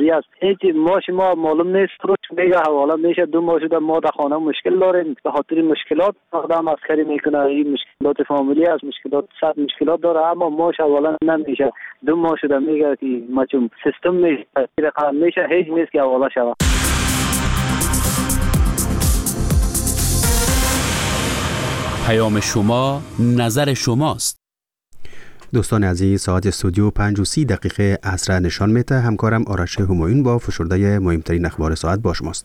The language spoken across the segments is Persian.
معمولی است. هیچ ما شما معلوم نیست روش میگه حواله میشه 2 ماه شده ما در خانه مشکل داریم به خاطر مشکلات آدم عسکری میکنه این مشکلات فامیلی است مشکلات صد مشکلات داره اما ماش حواله نمیشه 2 ماه شده میگه که ما چون سیستم میشه رقم میشه هیچ نیست که حواله شود. پیام شما نظر شماست. دوستان عزیز ساعت استودیو 5:30 عصر نشان میده. همکارم آرش همایون با فشرده مهمترین اخبار ساعت با شماست.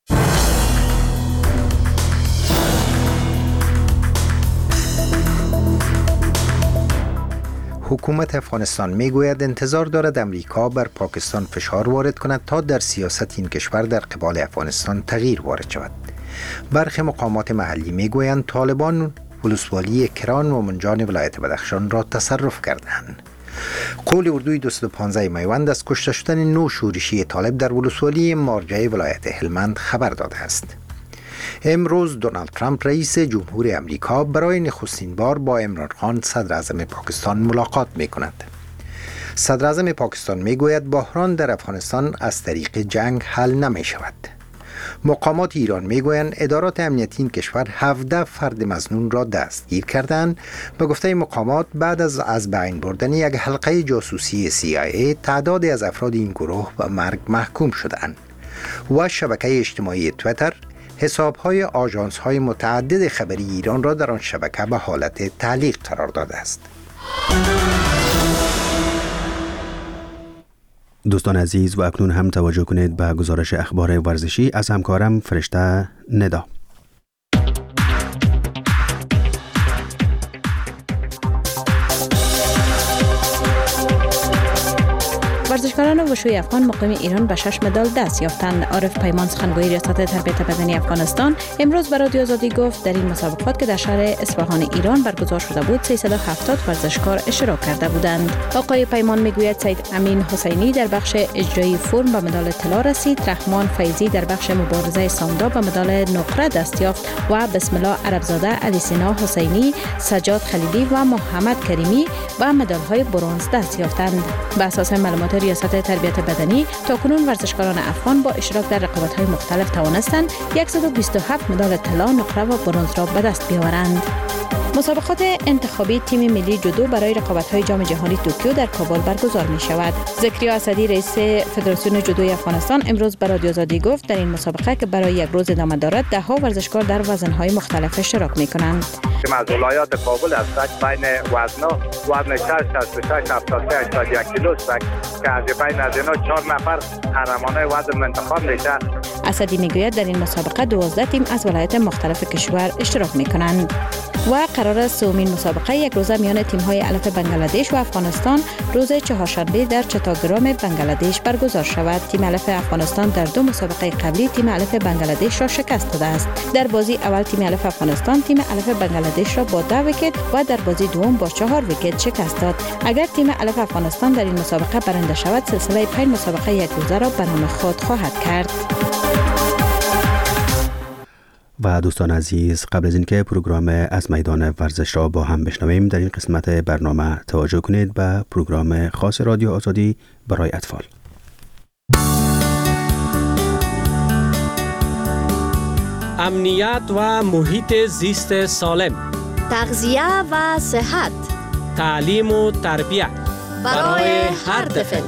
حکومت افغانستان میگوید انتظار دارد امریکا بر پاکستان فشار وارد کند تا در سیاست این کشور در قبال افغانستان تغییر وارد شود. برخی مقامات محلی میگویند طالبان ولسوالی کران و منجان ولایت بدخشان را تصرف کردند. قول اردوی 215 میوند از کشته شدن 9 شورشی طالب در ولسوالی مارجه ولایت هلمند خبر داده است. امروز دونالد ترامپ رئیس جمهور امریکا برای نخستین بار با عمران خان صدر اعظم پاکستان ملاقات می کند. صدر اعظم پاکستان می گوید بحران در افغانستان از طریق جنگ حل نمی شود. مقامات ایران می گویند ادارات امنیتی این کشور 17 فرد مظنون را دستگیر کردند. به گفته مقامات بعد از بین بردن یک حلقه جاسوسی CIA تعدادی از افراد این گروه به مرگ محکوم شدند. و شبکه اجتماعی تویتر حساب‌های آژانس‌های متعدد خبری ایران را در آن شبکه به حالت تعلیق قرار داده است. دوستان عزیز و اکنون هم توجه کنید به گزارش اخبار ورزشی از همکارم فرشته ندا. ورزشکاران وشوی افغان مقیم ایران به 6 مدال دست یافتند. عارف پیمان سخنگوی ریاست تربیت بدنی افغانستان امروز به رادیو آزادی گفت در این مسابقات که در شهر اصفهان ایران برگزار شده بود 370 ورزشکار اشتراک کرده بودند. آقای پیمان میگوید سید امین حسینی در بخش اجرایی فرم به مدال طلا رسید، رحمان فیضی در بخش مبارزه سامدا به مدال نقره دست یافت و بسم الله عربزاده، علی سینا حسینی، سجاد خلیلی و محمد کریمی به مدال‌های برنز دست یافتند. به اساس معلومات ریاست تربیت بدنی تاکنون ورزشکاران افغان با اشتراک در رقابت‌های مختلف توانستند 127 مدال طلا، نقره و برنز را به دست بیاورند. مسابقات انتخابی تیم ملی جودو برای رقابت‌های جام جهانی توکیو در کابل برگزار می‌شود. ذکریا اسدی رئیس فدراسیون جودوی افغانستان امروز به رادیو آزادی گفت در این مسابقه که برای یک روز ادامه دارد 10 ورزشکار در وزن‌های مختلف اشتراک می‌کنند. از ولایات کابل از بین وزن‌ها وزن 66 76 81 کیلو است که از بین از اینا 4 نفر قهرمانای وزن انتخاب میشه. اسدی میگوید در این مسابقه 12 تیم از ولایات مختلف کشور اشتراک می‌کنند و قرار است سومین مسابقه یک روزه میان تیم‌های الف بنگلادش و افغانستان روز چهارشنبه در چتاگرام بنگلادش برگزار شود. تیم الف افغانستان در 2 مسابقه قبلی تیم الف بنگلادش را شکست داده است. در بازی اول تیم الف افغانستان تیم الف بنگلادش را با 2 ویکت و در بازی دوم با 4 ویکت شکست داد. اگر تیم الف افغانستان در این مسابقه برنده شود سلسله 5 مسابقه یک روزه را به نام خود خواهد کرد. و دوستان عزیز قبل از اینکه پروگرام از میدان ورزش را با هم بشنویم در این قسمت برنامه توجه کنید به پروگرام خاص رادیو آزادی برای اطفال. امنیت و محیط زیست سالم، تغذیه و صحت، تعلیم و تربیت برای هر طفل.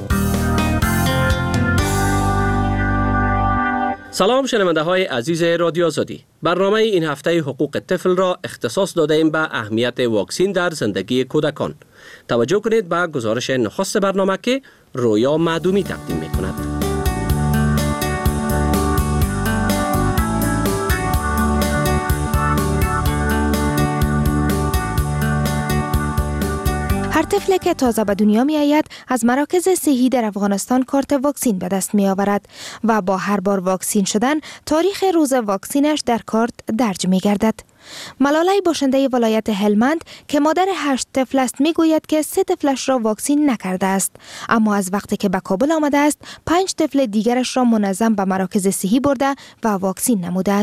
سلام شنونده های عزیز رادیو آزادی. برنامه این هفته حقوق طفل را اختصاص داده ایم به اهمیت واکسین در زندگی کودکان. توجه کنید به گزارش نخست برنامه که رویا معدومی تقدیم می کند. هر طفلی که تازه به دنیا می آید از مراکز صحی در افغانستان کارت واکسین به دست می آورد و با هر بار واکسین شدن تاریخ روز واکسینش در کارت درج می گردد. ملالای باشنده ولایت هلمند که مادر 8 طفل است می گوید که 3 طفلش را واکسین نکرده است، اما از وقتی که به کابل آمده است 5 طفل دیگرش را منظم به مراکز صحی برده و واکسین نموده است.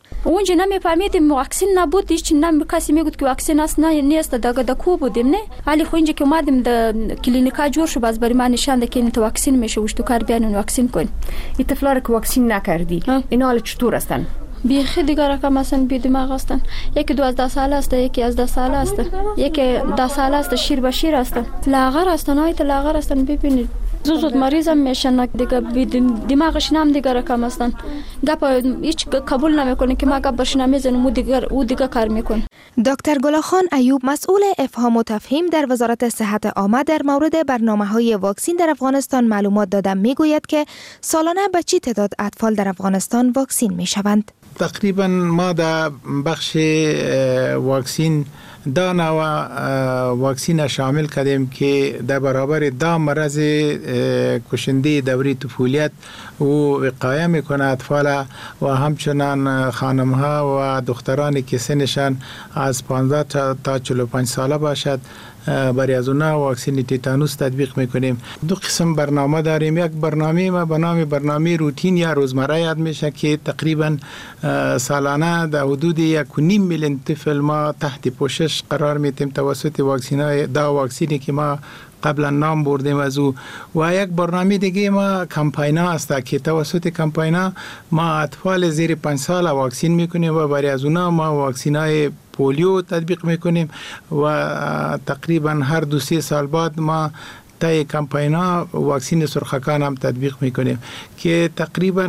اونجا نمیفهمیدیم واکسن نبود، هیچ کسی میگفت که واکسن است نه نیست. داغ کو بودیم نه، ولی خو اینجا که اومدیم د کلینیکا جور شو، باز برای من نشان ده که تو واکسن میشه وشتو کار بیان واکسن کن. این طفلا که واکسن نکردی اینا حالا چطور هستن؟ بیخی دیگه رقم هستن، بی دماغ هستن. یکی 12 ساله است، یکی 11 ساله است، یکی 10 ساله است، شیر به شیر است، لاغر هستن، هایت لاغر هستن. ببینید زود مریض هم میشن دیگه، دماغش نام دیگه رقم هستن. گپ هیچ قبول نمیکنه که ما گپ بشنم میزنم او دیگه کار میکنه. دکتر گلاخان ایوب مسئول افهام و تفهیم در وزارت صحت عامه در مورد برنامه‌های واکسین در افغانستان معلومات داده میگوید که سالانه به چه تعداد اطفال در افغانستان واکسین میشوند. تقریبا ما در بخش واکسین دانا و واکسین شامل کردیم که در برابر دا مرض کشنده دوره طفولیت و وقایه میکنه اطفال و همچنان خانمها و دخترانی که سنشان از 15 تا 45 ساله باشد برای از اونها واکسین تیتانوس تطبیق میکنیم. دو قسم برنامه داریم. یک برنامه ما به نام برنامه روتین یا روزمره یاد میشه که تقریبا سالانه در حدود 1.5 میلیون طفل ما تحت پوشش قرار میدیم توسط واکسینی که ما قبلا نام بردیم از او. و یک برنامه دیگه ما کمپاینا است که توسط کمپاینا ما اطفال زیر 5 سال واکسین میکنیم و برای از اونها ما واکسینای پولیو تطبیق میکنیم و تقریبا هر 2-3 سال بعد ما تای کمپاینا واکسین سرخکان هم تطبیق میکنیم که تقریبا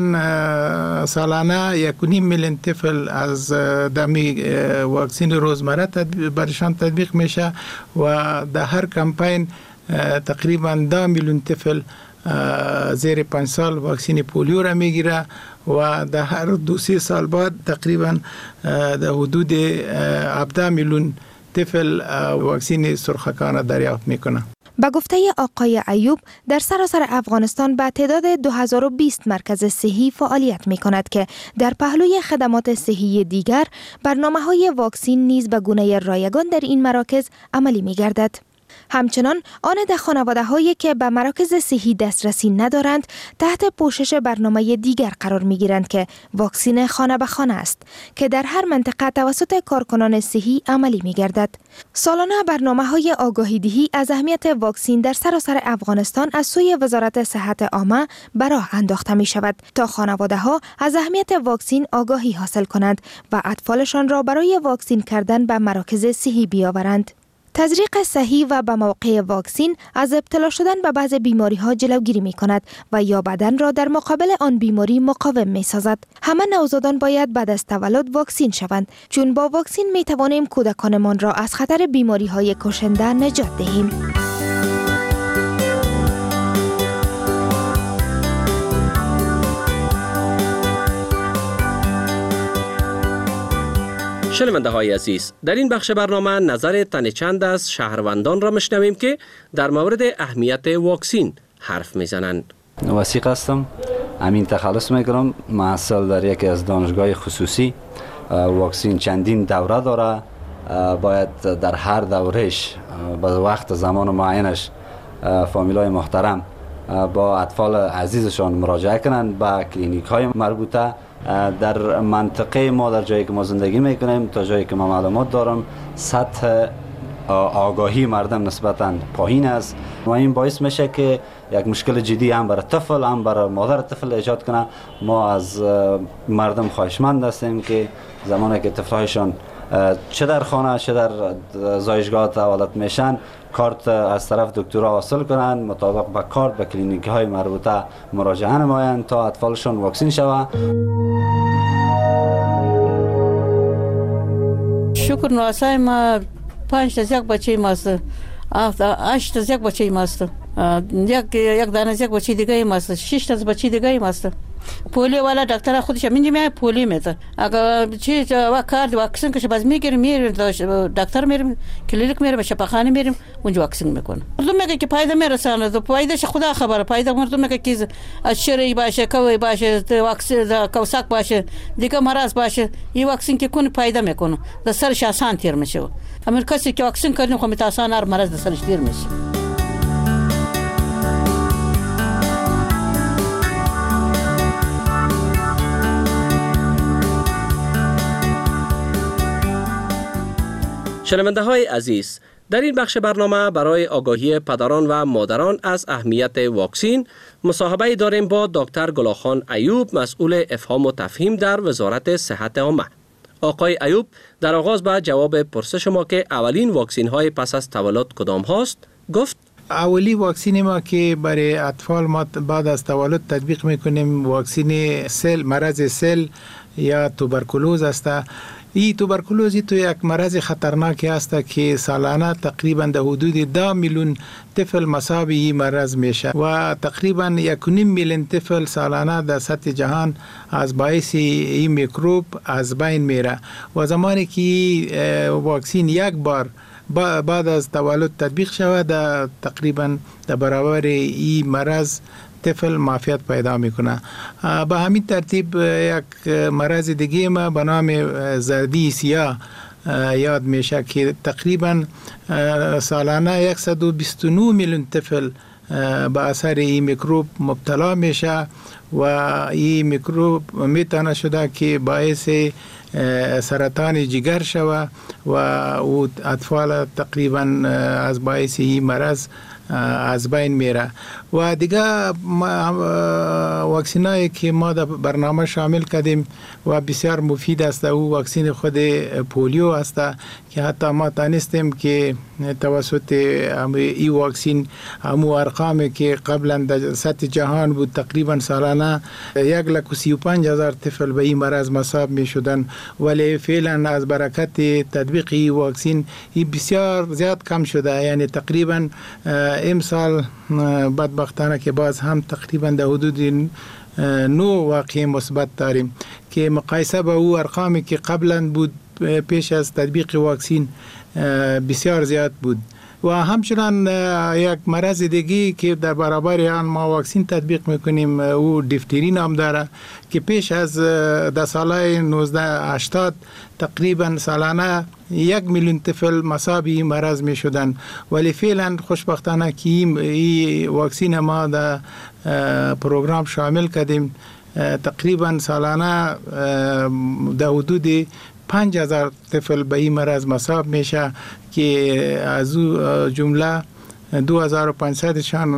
سالانه 1.5 میلیون طفل از دمی واکسین روزمره برشان تطبیق میشه و در هر کمپاین تقریبا 10 میلیون طفل زیر 5 سال واکسین پولیو را میگیره و در هر 2-3 سال بعد تقریبا در حدود 17 میلیون طفل واکسین سرخکان دریافت میکنه. به گفته آقای ایوب در سراسر افغانستان به تعداد 2020 مرکز صحی فعالیت می کند که در پهلوی خدمات صحی دیگر برنامه‌های واکسین نیز به گونه رایگان در این مراکز عملی می گردد. همچنان آن در خانواده‌هایی که به مراکز صحی دسترسی ندارند تحت پوشش برنامه دیگر قرار می‌گیرند که واکسین خانه به خانه است که در هر منطقه توسط کارکنان صحی عملی می‌گردد. سالانه برنامه‌های آگاهی‌دهی از اهمیت واکسین در سراسر افغانستان از سوی وزارت صحت عامه به راه انداخته می‌شود تا خانواده‌ها از اهمیت واکسین آگاهی حاصل کنند و اطفالشان را برای واکسین کردن به مراکز صحی بیاورند. تزریق صحیح و به موقع واکسین از ابتلا شدن به بعض بیماری‌ها جلوگیری می‌کند و یا بدن را در مقابل آن بیماری مقاوم می‌سازد. همه نوزادان باید بعد از تولد واکسین شوند چون با واکسین می‌توانیم کودکانمان را از خطر بیماری‌های کشنده نجات دهیم. شنونده های عزیز، در این بخش برنامه نظر تن چند از شهروندان را میشنویم که در مورد اهمیت واکسین حرف میزنند. وثیق هستم، امین تخلص میکنم، محصل در یکی از دانشگاه خصوصی. واکسین چندین دوره داره، باید در هر دورهش به وقت زمان معینش فامیلای محترم با اطفال عزیزشان مراجعه کنند به کلینیک های مربوطه. در منطقه ما، در جایی که ما زندگی میکنیم، تا جایی که ما معلومات دارم، سطح آگاهی مردم نسبتاً پایین است و این باعث میشه که یک مشکل جدی هم برای طفل هم برای مادر طفل ایجاد کنه. ما از مردم خواهشمند هستیم که زمانی که طفلهایشان چه در خانه چه در زایشگاه تولد میشن کارت از طرف دکترها حاصل کنند، مطابق با کارت به کلینیک های مربوطه مراجعه نمایند تا اطفالشان واکسین شود. شکر نواسای ما 5 تا یک بچه ماست، 8 تا یک بچه ماست، یک دانه یک بچه دیگه ماست، 6 تا بچه دیگه ماست. پولیو والا دکتر خودش میگه پولیو میده. اگر چی کار واکسن که باز میگیریم دکتر میریم کلینیک میریم شفاخانه میریم اونجا واکسن میکنه. مردم میگه که فایده میرسانه، تو فایدهش خدا خبره. فایده مردم میگه که اشری باشه، کوی باشه، واکسن کوساک باشه، دیگه مرض باشه، این واکسن که کنه فایده میکنه، در سرش آسان تیر میشه. اما کسی که واکسن کنه خو میتاسان هر مرض در سرش تیر میشه. شنونده های عزیز، در این بخش برنامه برای آگاهی پدران و مادران از اهمیت واکسین مصاحبه داریم با دکتر گلاخان ایوب، مسئول افهام و تفهیم در وزارت صحت عامه. آقای ایوب در آغاز به جواب پرسش ما که اولین واکسین های پس از تولد کدام هاست گفت: اولی واکسین ما که برای اطفال ما بعد از تولد تطبیق میکنیم واکسین سل، مرض سل یا توبرکولوز است. این توبرکولوز تو یک مرض خطرناک است که سالانه تقریبا در حدود 10 میلیون طفل مصاب این مرض میشه و تقریبا 1.5 میلیون طفل سالانه در سطح جهان از باعث این میکروب از بین میره و زمانی که واکسین یک بار بعد از تولد تطبیق شود تقریبا در برابر این مرض طفل معافیت پیدا میکنه. به همین ترتیب یک مرض دیگه ما به نام زردی سیاه یاد میشه که تقریبا سالانه 129 میلیون طفل به اثر این میکروب مبتلا میشه و این میکروب میتونه شده که باعث سرطان جگر شوه و اطفال تقریبا از باعث این مرض از بین میره. و دیگه واکسینایی که ما در برنامه شامل کردیم و بسیار مفید است او واکسین خود پولیو است که حتی ما تانستیم که توسط این واکسین همو ارقامی که قبلا در سطح جهان بود تقریبا سالانه 135,000 طفل به این مرض مصاب می شدن، ولی فعلا از برکت تطبیق این واکسین این بسیار زیاد کم شده. یعنی تقریبا امسال بدبختانه که باز هم تقریبا در حدود 9 واقعه مثبت داریم که مقایسه با او ارقامی که قبلا بود پیش از تطبیق واکسین بسیار زیاد بود. و همچنان یک مرض دیگه که در برابر آن ما واکسین تطبیق میکنیم او دیفتری نام داره که پیش از در سال 1980 تقریبا سالانه 1 میلیون طفل مصاب این مرض می شدن، ولی فعلا خوشبختانه که این واکسین ما در پروگرام شامل کردیم تقریبا سالانه در حدود 5,000 طفل به این مرض مصاب میشه که از جمله 2,500 شان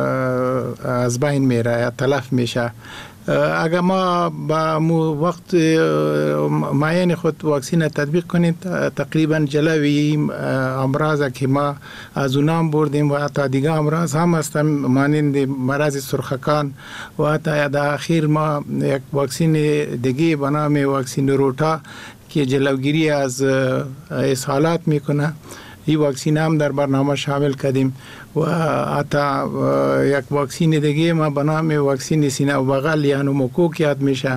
از بین میره یا تلف میشه. اگر ما با وقت معین خود واکسین تطبیق کنیم تقریبا جلوی امراض که ما از اونام بردیم و حتی دیگه امراض هم هستن مانند مرض سرخکان و حتی در اخیر ما یک واکسین دیگه به نام واکسین روتا که جلوگیری از اسهالات میکنه این واکسین هم در برنامه شامل کردیم و حتی یک واکسین دیگه ما به نام واکسین سینه و بغل یا نوموکوک یاد میشه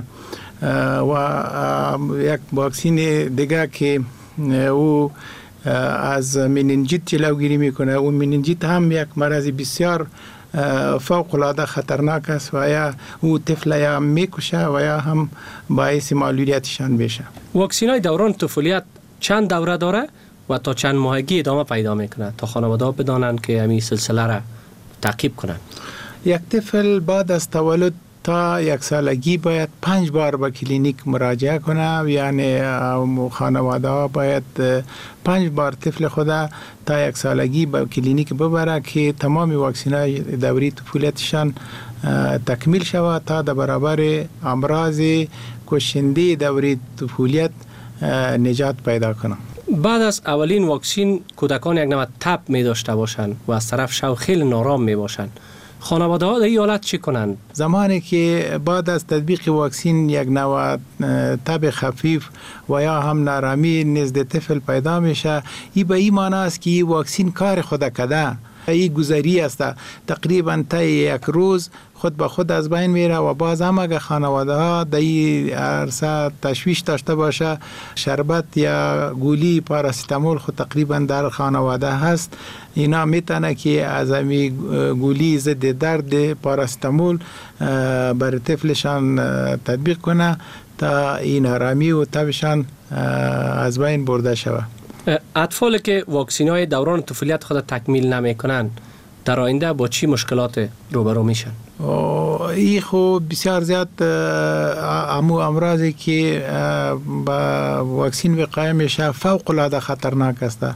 و یک واکسین دیگه که او از مننجیت جلوگیری میکنه. اون مننجیت هم یک مرض بسیار فوق العاده خطرناک است و یا او طفل یا میکشه و یا هم باعث معلولیتشان میشه. واکسین های دوران طفولیت چند دوره داره و تا چند ماهگی ادامه پیدا میکنه تا خانواده ها بدانند که همین سلسله را تعقیب کنند؟ یک طفل بعد از تولد تا 1 سالگی باید 5 بار به کلینیک مراجعه کنه، یعنی خانواده ها باید 5 بار طفل خود تا 1 سالگی به کلینیک ببره که تمام واکسین های دوره طفولیتشان تکمیل شود تا در برابر امراض کشنده دوره طفولیت نجات پیدا کنه. بعد از اولین واکسین کودکان یک نوع تب می داشته باشند و از طرف شو خیلی نارام می باشند. خانواده ها در این حالت چی کنند؟ زمانی که بعد از تطبیق واکسین یک نوع تب خفیف و یا هم نارامی نزد طفل پیدا میشه، این به این معنی است که این واکسین کار خود کرده. این گذری است، تقریبا تا 1 روز خود به خود از بین میره و باز هم اگر خانواده ها در این عرصه تشویش داشته باشه شربت یا گولی پاراستامول خود تقریبا در خانواده هست، اینا میتونه که از همی گولی ضد درد پاراستامول بر طفلشان تطبیق کنه تا این آرامی و تبشان از بین برده شود. اطفالی که واکسین های دوران طفولیت خود تکمیل نمی کنند در آینده با چی مشکلات روبرو میشن؟ ای خو بسیار زیاد امراضی که با واکسین وقایه میشه فوق العاده خطرناک است.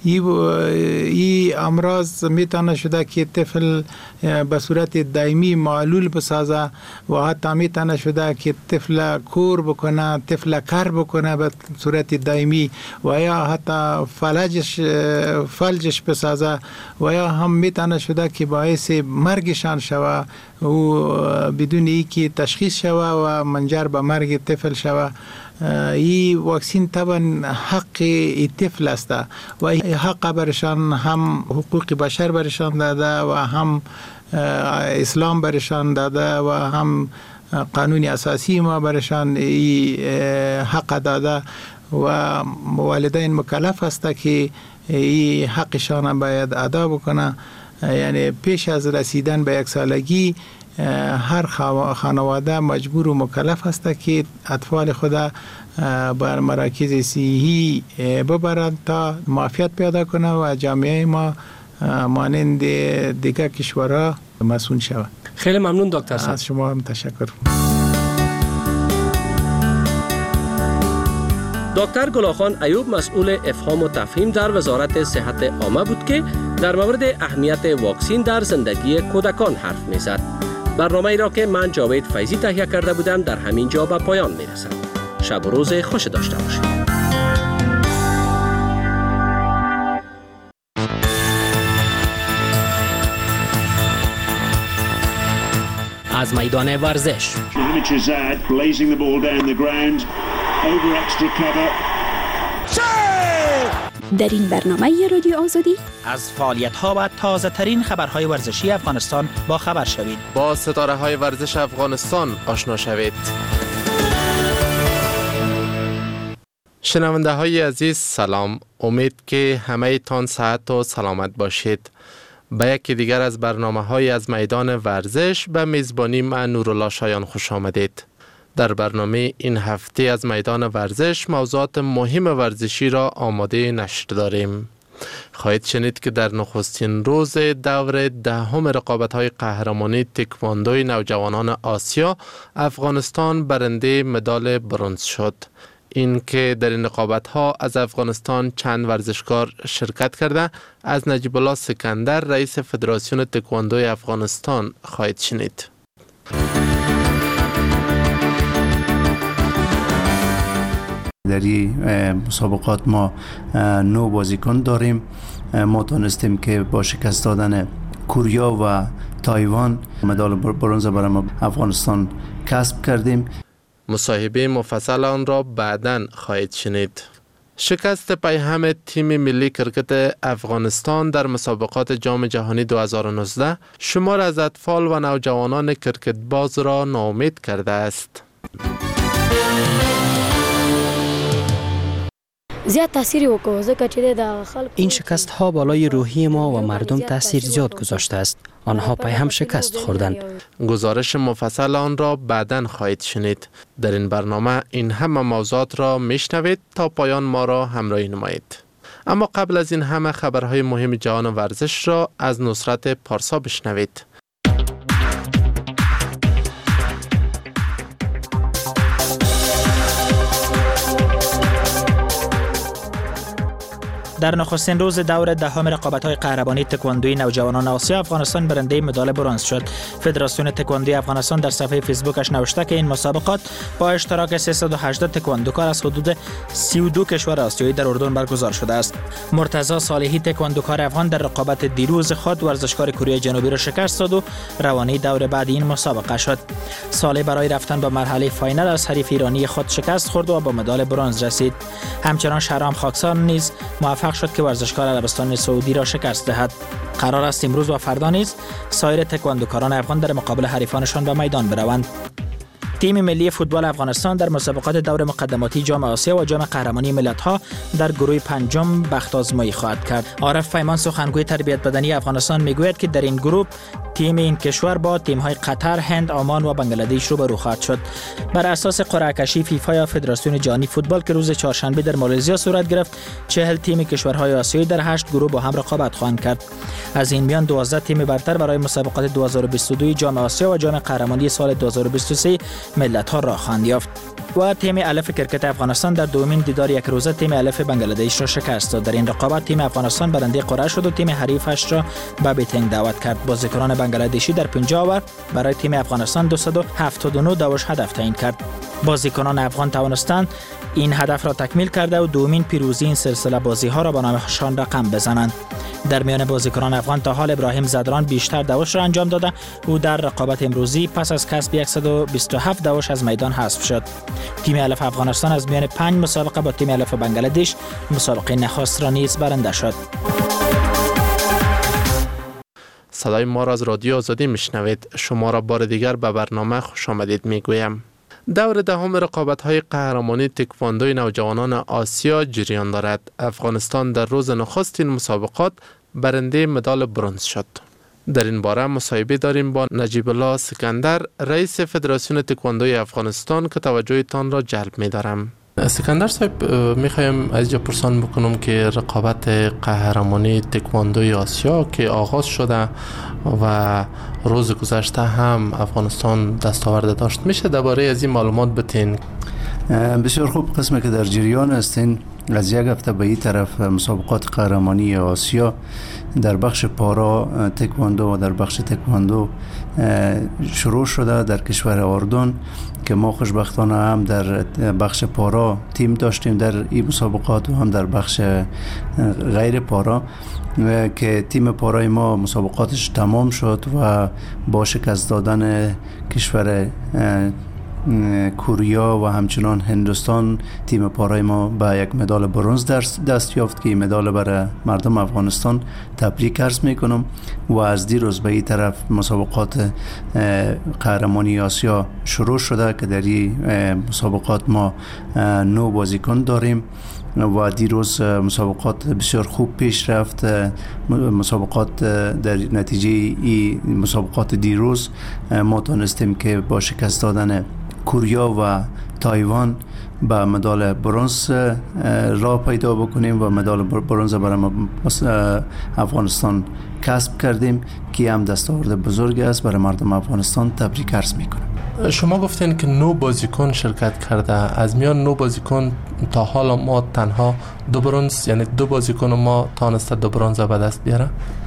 ای امراض میتونه شده که طفل به صورت دائمی معلول بسازه و حتی میتونه شده که طفل کور بکنه، طفل کر بکنه به صورت دائمی و یا حتی فلجش بسازه و یا هم میتونه شده که باعث مرگشان شوه و بدون ای که تشخیص شوه و منجر به مرگ طفل شوه. این واکسین طبعا حق ای طفل است و این حق برشان هم حقوق بشر برشان داده و هم اسلام برشان داده و هم قانون اساسی ما برشان ای حق داده و والدین مکلف است که ای حقشان باید ادا بکنه. یعنی پیش از رسیدن به 1 سالگی هر خانواده مجبور و مکلف است که اطفال خود بر مراکز صحی ببرند تا معافیت پیدا کنه و جامعه ما مانند دیگر کشورها مسئول شود. خیلی ممنون دکتر صاحب. از شما هم تشکر. دکتر گلاخان ایوب مسئول افهام و تفهیم در وزارت صحت عامه بود که در مورد اهمیت واکسین در زندگی کودکان حرف می‌زد. برنامه ای را که من جاوید فیضی تهیه کرده بودم در همین جا به پایان می‌رسد. شب و روز خوش داشته باشید. از میدان ورزش در این برنامه رادیو آزادی از فعالیت‌ها و تازه‌ترین خبرهای ورزشی افغانستان با خبر شوید. با ستاره‌های ورزش افغانستان آشنا شوید. شنونده‌های عزیز سلام. امید که همه تان صحت و سلامت باشید. به یکی دیگر از برنامه‌های از میدان ورزش به میزبانی من نورالله شایان خوش آمدید. در برنامه این هفته از میدان ورزش موضوعات مهم ورزشی را آماده نشر داریم. خواهید شنید که در نخستین روز دور 10 رقابت‌های قهرمانی تکواندوی نوجوانان آسیا افغانستان برنده مدال برنز شد. این که در این رقابت‌ها از افغانستان چند ورزشکار شرکت کرده از نجیب الله سکندر رئیس فدراسیون تکواندوی افغانستان خواهید شنید. در این مسابقات ما 9 بازیکن داریم. ما تونستیم که با شکست دادن کوریا و تایوان مدال برنز برای افغانستان کسب کردیم. مصاحبه مفصل آن را بعداً خواهید شنید. شکست پیهم تیم ملی کرکت افغانستان در مسابقات جام جهانی 2019 شمار از اطفال و نوجوانان کرکت باز را ناامید کرده است. زیاد تاثیر وکړو ځکه چې د خلکو این شکست ها بالای روحی ما و مردم تاثیر زیاد گذاشته است. آنها پای هم شکست خوردند. گزارش مفصل آن را بعداً خواهید شنید. در این برنامه این همه موضوعات را میشنوید تا پایان ما را همراهی نمایید. اما قبل از این همه خبرهای مهم جهان ورزش را از نصرت پارسا بشنوید. در نخستین روز دور 10 رقابت‌های قهرمانی تکواندوی نوجوانان آسیا افغانستان برنده مدال برنز شد. فدراسیون تکواندوی افغانستان در صفحه فیسبوکش نوشته که این مسابقات با اشتراک 318 تکواندوکار از حدود 32 کشور آسیایی در اردن برگزار شده است. مرتضی صالحی تکواندوکار افغان در رقابت دیروز خود ورزشکار کره جنوبی را شکست داد و روانی دور بعدی این مسابقه شد. صالح برای رفتن به مرحله فاینال از حریف ایرانی خود شکست خورد و با مدال برنز رسید. همچنان شهرام خاکسار نیز موفق شد که ورزشکار عربستان سعودی را شکست دهد. قرار است امروز و فردا نیز سایر تکواندوکاران افغان در مقابل حریفانشان به میدان بروند. تیم ملی فوتبال افغانستان در مسابقات دور مقدماتی جام آسیا و جام قهرمانی ملت‌ها در گروه پنجم بخت آزمایی خواهد کرد. عارف پیمان سخنگوی تربیت بدنی افغانستان میگوید که در این گروه تیم این کشور با تیم‌های قطر، هند، عمان و بنگلادش روبرو خواهد شد. بر اساس قرعه کشی فیفا یا فدراسیون جهانی فوتبال که روز چهارشنبه در مالزیا صورت گرفت، 40 تیم کشورهای آسیایی در 8 گروه با هم رقابت خواهند کرد. از این میان 12 تیم برتر برای مسابقات 2022 جام آسیا و جام قهرمانی سال 2023 ملت‌ها را خواهند یافت. و تیم الف کرکت افغانستان در دومین دیدار یک روزه تیم الف بنگلادش را شکست داد. در این رقابت تیم افغانستان برنده قرعه شد و تیم حریفش را به بیتینگ دعوت کرد. بازیکنان بنگلادشی در 50 اوور برای تیم افغانستان 279 داوش هدف تعیین کرد. بازیکنان افغان توانستند این هدف را تکمیل کرده و دومین پیروزی این سلسله بازی‌ها را به نامشان رقم بزنند. در میان بازیکنان افغان تا حال ابراهیم زدران بیشتر داوش را انجام داده او در رقابت امروزی پس از کسب 127 داوش از میدان حذف شد. تیم الف افغانستان از میان 5 مسابقه با تیم الف بنگلادش مسابقه نخست را نیز برنده شد. صدای ما را از رادیو آزادی میشنوید. شما را بار دیگر به برنامه خوش آمدید میگویم. دور دهم رقابت‌های قهرمانی تکواندوی نوجوانان آسیا جریان دارد. افغانستان در روز نخست این مسابقات برنده مدال برنز شد. در این باره مصاحبه داریم با نجیب الله سکندر، رئیس فدراسیون تکواندوی افغانستان که توجهتان را جلب می‌دارم. سکندر صاحب، میخوایم از اینجا پرسان بکنم که رقابت قهرمانی تکواندوی آسیا که آغاز شده و روز گذشته هم افغانستان دستاورد داشت، میشه درباره از این معلومات بتین؟ بسیار خوب. قسمی که در جریان هستین از یک هفته به این طرف مسابقات قهرمانی آسیا در بخش پارا تکواندو و در بخش تکواندو شروع شده در کشور اردن که ما خوشبختانه هم در بخش پارا تیم داشتیم در این مسابقات و هم در بخش غیر پارا که تیم پارای ما مسابقاتش تمام شد و با شکست دادن کشور کوریا و همچنان هندوستان تیم پارای ما به یک مدال برنز دست یافت که این مدال برای مردم افغانستان تبریک عرض میکنم. و از دیروز به این طرف مسابقات قهرمانی آسیا شروع شده که در این مسابقات ما 9 بازیکن داریم و دیروز مسابقات بسیار خوب پیش رفت. مسابقات در نتیجه این مسابقات دیروز ما تونستیم که با شکست دادن کوریا و تایوان به مدال برنز راه پیدا بکنیم و مدال برنز برای افغانستان کسب کردیم که هم دستاورد بزرگ است. برای مردم افغانستان تبریک عرض میکنم. شما گفتین که 9 بازیکن شرکت کرده. از میان 9 بازیکن تا حالا ما تنها 2 برنز، یعنی 2 بازیکن ما تانسته 2 برنز به دست بیاره.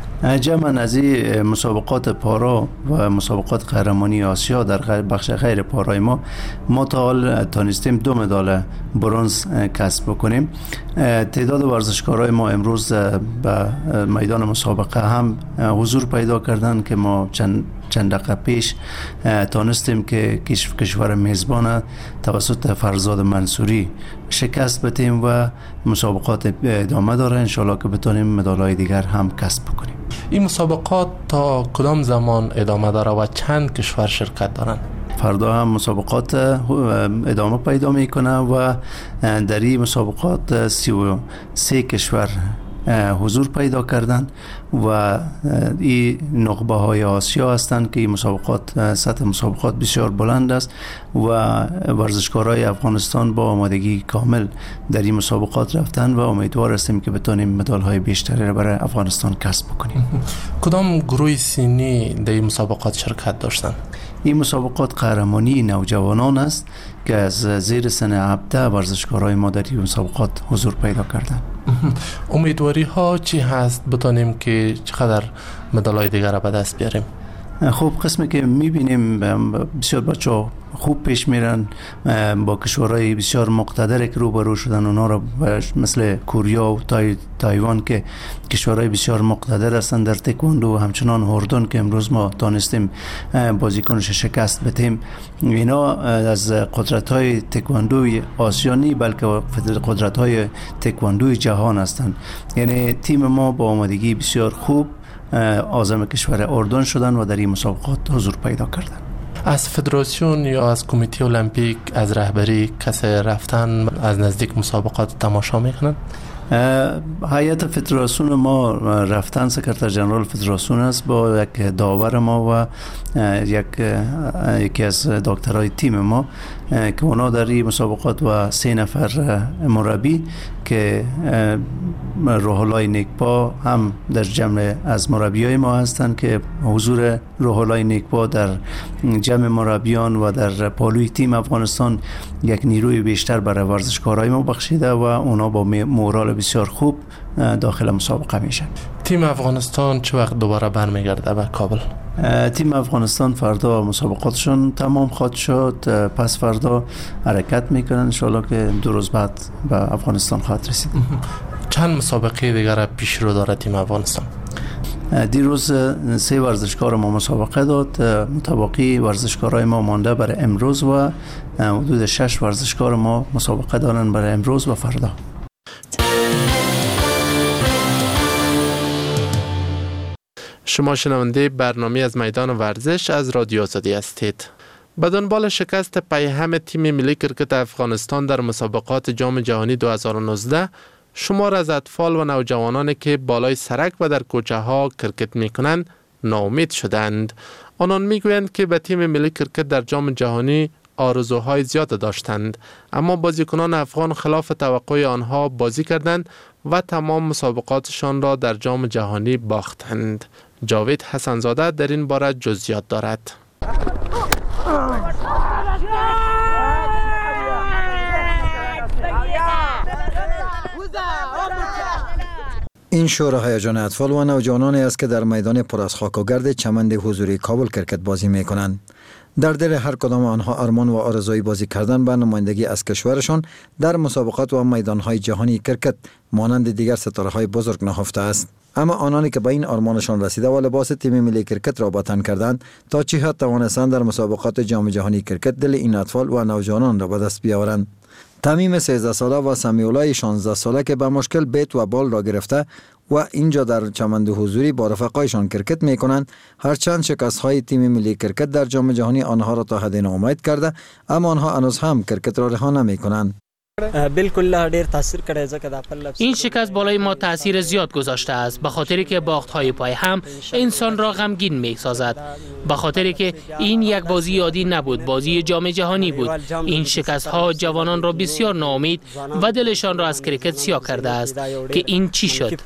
جمعاً از این مسابقات پارا و مسابقات قهرمانی آسیا در بخش غیر پارای ما تا حال تانستیم 2 مدال برنز کسب بکنیم. تعداد ورزشکارای ما امروز به میدان مسابقه هم حضور پیدا کردن که ما چند دقیقه پیش تانستیم که کشور میزبان توسط فرزاد منصوری شکست بدیم و مسابقات ادامه داره. انشالله که بتونیم مدال‌های دیگر هم کسب بکنیم. این مسابقات تا کدام زمان ادامه داره و چند کشور شرکت دارن؟ فردا هم مسابقات ادامه پیدا میکنه و در این مسابقات 33 کشور حضور پیدا کردن و این نخبه های آسیا هستند که این مسابقات سطح مسابقات بسیار بلند است و ورزشکارای افغانستان با آمادگی کامل در این مسابقات رفتن و امیدوار هستیم که بتونیم مدال های بیشتری را برای افغانستان کسب بکنیم. کدام گروه سنی در این مسابقات شرکت داشتن؟ این مسابقات قهرمانی نوجوانان است که از زیر سن 17 ورزشکارای ما در این مسابقات حضور پیدا کردند. امیدواری ها چی هست بتونیم که چقدر مدال‌های دیگر را به دست بیاریم؟ خب قسمی که میبینیم بسیار بچه‌ها خوب پیش میرن با کشورهای بسیار مقتدر که روبرو شدن اونا رو مثل کوریا و تایوان که کشورهای بسیار مقتدر هستن در تکواندو و همچنان اردن که امروز ما تانستیم بازیکنش شکست بدیم. اینا از قدرت‌های تکواندوی آسیانی بلکه قدرت‌های تکواندوی جهان هستند. یعنی تیم ما با آمادگی بسیار خوب عازم کشور اردن شدن و در این مسابقات حضور پیدا کردن. از فدراسیون یا از کمیته المپیک از رهبری کسی رفتن از نزدیک مسابقات تماشا میکنن؟ هیئت فدراسیون ما رفتن، سکرتر جنرال فدراسیون است با یک داور ما و یکی از دکترای تیم ما که اونا در این مسابقات و 3 نفر مربی که روح الله نیکپا هم در جمع از مربیای ما هستند که حضور روح الله نیکپا در جمع مربیان و در پالوی تیم افغانستان یک نیروی بیشتر برای ورزشکارای ما بخشیده و اونا با مورال بسیار خوب داخل مسابقه میشن. تیم افغانستان چه وقت دوباره برمیگرده به کابل؟ تیم افغانستان فردا مسابقاتشون تمام خواهد شد، پس فردا حرکت میکنن ان شاء الله که 2 روز بعد به افغانستان خواهد رسید. چند مسابقه دیگر پیش رو داره تیم افغانستان؟ دیروز 3 ورزشکار ما مسابقه داد، متباقی ورزشکارای ما مانده برای امروز و حدود 6 ورزشکار ما مسابقه دارن برای امروز و فردا. شما شنونده برنامه از میدان ورزش از رادیو آزادی هستید. به دنبال شکست پیهم تیم ملی کرکت افغانستان در مسابقات جام جهانی 2019 شمار از اطفال و نوجوانانی که بالای سرک و در کوچه ها کرکت میکنند ناامید شدند. آنان میگویند که به تیم ملی کرکت در جام جهانی آرزوهای زیاد داشتند، اما بازیکنان افغان خلاف توقع آنها بازی کردند و تمام مسابقاتشان را در جام جهانی باختند. جاوید حسنزاده در این باره جزئیات دارد. این شور هیجان اطفال و نوجوانانی است که در میدان پر از خاک و گرد چمند حضوری کابل کرکت بازی می کنند. در دل هر کدام آنها ارمان و آرزوی بازی کردن به نمایندگی از کشورشان در مسابقات و میدانهای جهانی کرکت مانند دیگر ستاره‌های بزرگ نهفته است. اما آنانی که به این آرمانشان رسیده و لباس تیم ملی کرکت را به تن کردند تا چه حد توانستند در مسابقات جام جهانی کرکت دل این اطفال و نوجوانان را به دست بیاورند. تمیم 13 ساله و سمیولا 16 ساله که به مشکل بیت و بال را گرفته و اینجا در چمند حضوری با رفقایشان کرکت می کنند، هرچند شکست های تیم ملی کرکت در جام جهانی آنها را تا حد ناامید کرده، اما آنها هنوز هم کرکت را رها نمی کنند. این شکست بالای ما تاثیر زیاد گذاشته است، به خاطری که باخت‌های پای هم انسان را غمگین می‌سازد، به خاطری که این یک بازی عادی نبود، بازی جام جهانی بود. این شکست‌ها جوانان را بسیار ناامید و دلشان را از کرکت سیاه کرده است که این چی شد.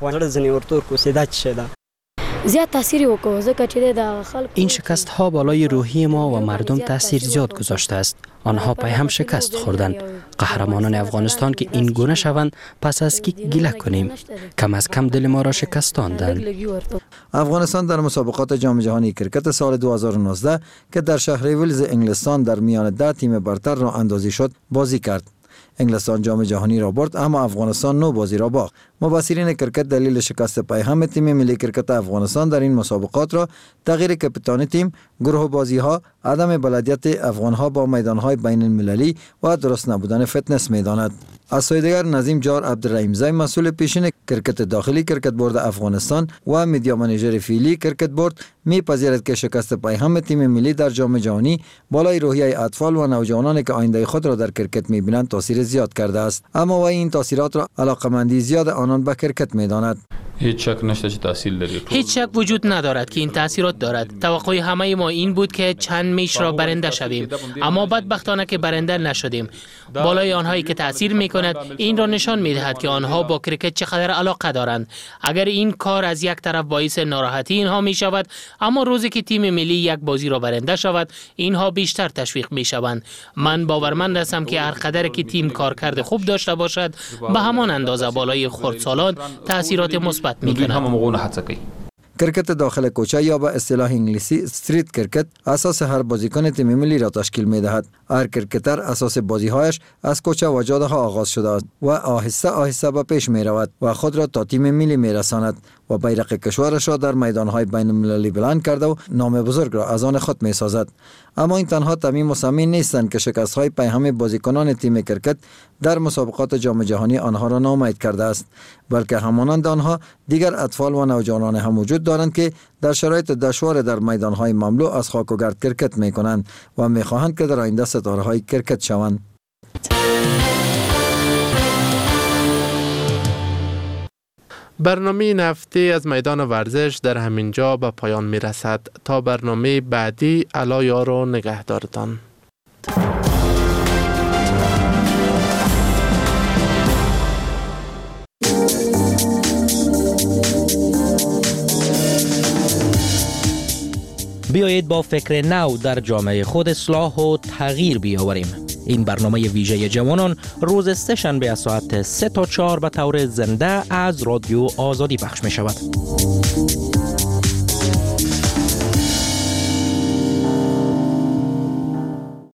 زیاد تاثیر وکړ. این شکست ها بالای روحی ما و مردم تاثیر زیاد گذاشته است. آنها پای هم شکست خوردند. قهرمانان افغانستان که این گونه شوند پس از کی گله کنیم؟ کم از کم دل ما را شکستاندند. افغانستان در مسابقات جام جهانی کرکت سال 2019 که در شهر ویلز انگلستان در میان 10 تیم برتر را اندازی شد بازی کرد. انگلستان جام جهانی را برد اما افغانستان 9 بازی را باخت. مبصرین کرکت دلیل شکست پیهم تیم ملی کرکت افغانستان در این مسابقات را تغییر کاپیتان تیم، گروه بازی ها، عدم بلدیت افغان ها با میدان های بین المللی و درست نبودن فتنس می‌داند. از سوی دیگر نظیم جار عبدالرحیم زی مسئول پیشین کرکت داخلی کرکت بورد افغانستان و میدیا منیجر فیلی کرکت بورد میپذیرد که شکست پیهم تیم ملی در جام جهانی بالای روحیه اطفال و نوجوانانی که آینده خود را در کرکت می‌بینند تاثیر زیاد کرده است، اما و این تاثیرات را علاقمندی زیاد آنان به کرکت می‌داند. هیچ شک نشته که تاثیر داره. هیچ شک وجود ندارد که این تاثیرات دارد. توقع همه ما این بود که چند میش را برنده شویم، اما بدبختانه که برنده نشدیم. بالای آنهایی که تاثیر میکند این را نشان میدهد که آنها با کرکت چقدر علاقه دارند. اگر این کار از یک طرف باعث ناراحتی اینها می شود، اما روزی که تیم ملی یک بازی را برنده شود اینها بیشتر تشویق می شوند. من باورمند هستم که هر قدر که تیم کارکرد خوب داشته باشد به همان اندازه بالای خردسالان تاثیرات مثبت کرکت داخل کوچه یا به اصطلاح انگلیسی استریت کرکت اساس هر بازیکن تیم ملی را تشکیل می دهد. هر کرکتر اساس بازی‌هایش از کوچه و جاده ها آغاز شده است و آهسته آهسته به پیش می رود و خود را تا تیم ملی می رساند و بیرق کشورش را در میدان‌های بین المللی بلند کرده و نام بزرگ را از آن خود می سازد. اما این تنها تمیم و سمین نیستند که شکست‌های پیهم بازیکنان تیم کرکت در مسابقات جام جهانی آنها را ناامید کرده است، بلکه همانند آنها دیگر اطفال و نوجوانان هم وجود دارند که در شرایط دشوار در میدان‌های مملو از خاک و گرد کرکت می‌کنند و می‌خواهند که در آینده ستاره‌های کرکت شوند. برنامه این هفته از میدان ورزش در همین جا به پایان می رسد. تا برنامه بعدی، الا یار و نگهدارتان. بیایید با فکر نو در جامعه خود اصلاح و تغییر بیاوریم. این برنامه ویژه جوانان روز سه شنبه از ساعت 3 تا 4 به طور زنده از رادیو آزادی پخش می شود.